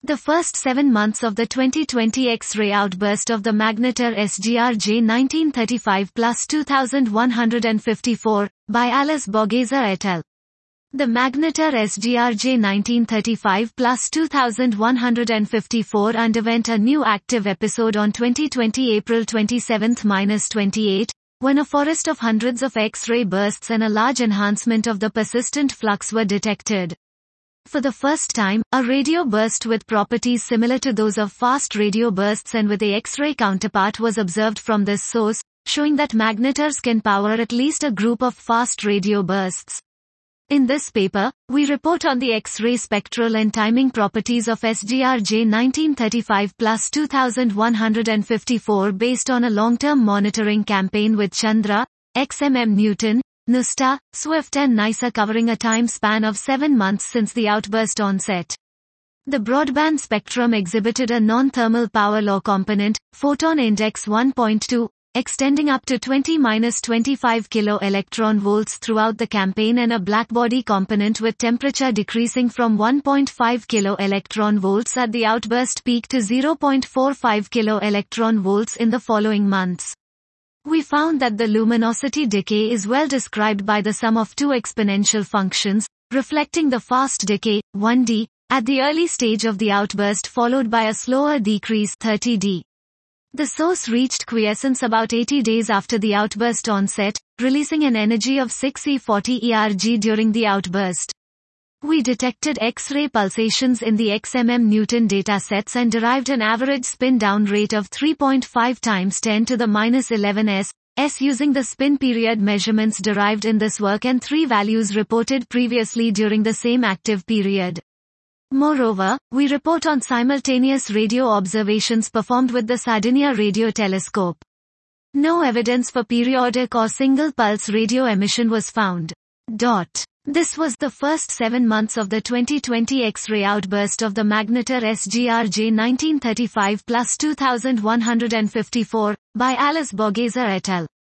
The first 7 months of the 2020 X-ray outburst of the Magnetar SGR-J 1935 plus 2154, by Alice Borghese et al. The Magnetar SGR-J 1935 plus 2154 underwent a new active episode on 2020 April 27-28, when a forest of hundreds of X-ray bursts and a large enhancement of the persistent flux were detected. For the first time, a radio burst with properties similar to those of fast radio bursts and with a X-ray counterpart was observed from this source, showing that magnetars can power at least a group of fast radio bursts. In this paper, we report on the X-ray spectral and timing properties of SGR-J 1935 plus 2154 based on a long-term monitoring campaign with Chandra, XMM Newton, NuSTAR, Swift and NICER covering a time span of 7 months since the outburst onset. The broadband spectrum exhibited a non-thermal power law component, photon index 1.2, extending up to 20-25 kilo-electron volts throughout the campaign and a blackbody component with temperature decreasing from 1.5 kilo-electron volts at the outburst peak to 0.45 kilo-electron volts in the following months. We found that the luminosity decay is well described by the sum of two exponential functions, reflecting the fast decay, 1d, at the early stage of the outburst followed by a slower decrease, 30d. The source reached quiescence about 80 days after the outburst onset, releasing an energy of 6e40 ERG during the outburst. We detected X-ray pulsations in the XMM Newton datasets and derived an average spin-down rate of 3.5 times 10 to the minus 11 s using the spin period measurements derived in this work and 3 values reported previously during the same active period. Moreover, we report on simultaneous radio observations performed with the Sardinia radio telescope. No evidence for periodic or single-pulse radio emission was found. This was the first 7 months of the 2020 X-ray outburst of the Magnetar SGR-J 1935 plus 2154, by Alice Borghese et al.